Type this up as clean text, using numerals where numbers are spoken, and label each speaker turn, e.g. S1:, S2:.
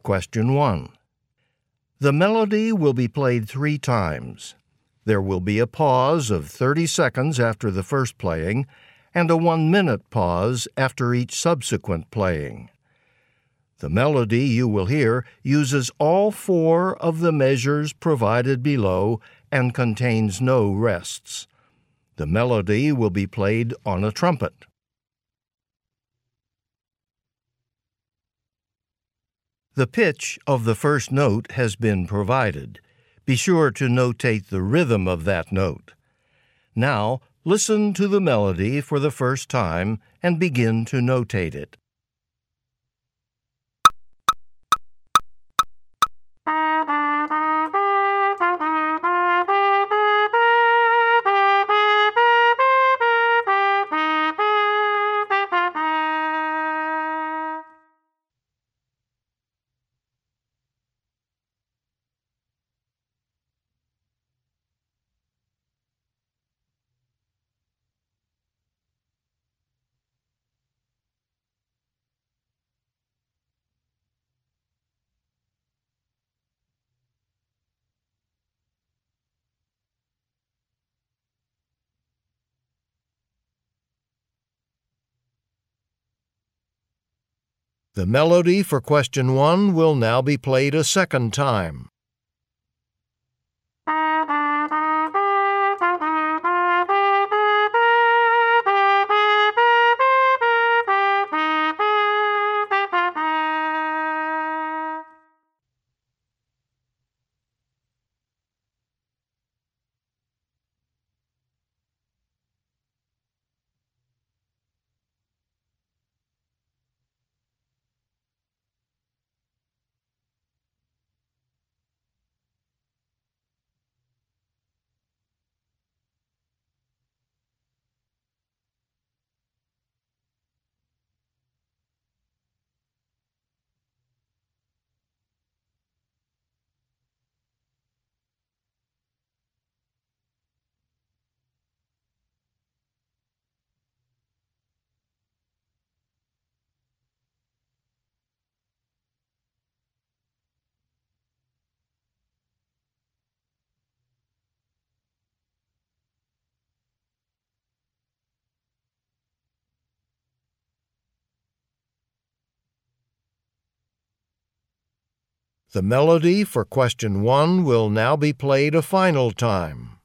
S1: question 1. The melody will be played 3 times. There will be a pause of 30 seconds after the first playing and a 1-minute pause after each subsequent playing. The melody you will hear uses all 4 of the measures provided below and contains no rests. The melody will be played on a trumpet. The pitch of the first note has been provided. Be sure to notate the rhythm of that note. Now, listen to the melody for the first time and begin to notate it. The melody for question 1 will now be played a second time. The melody for question 1 will now be played a final time.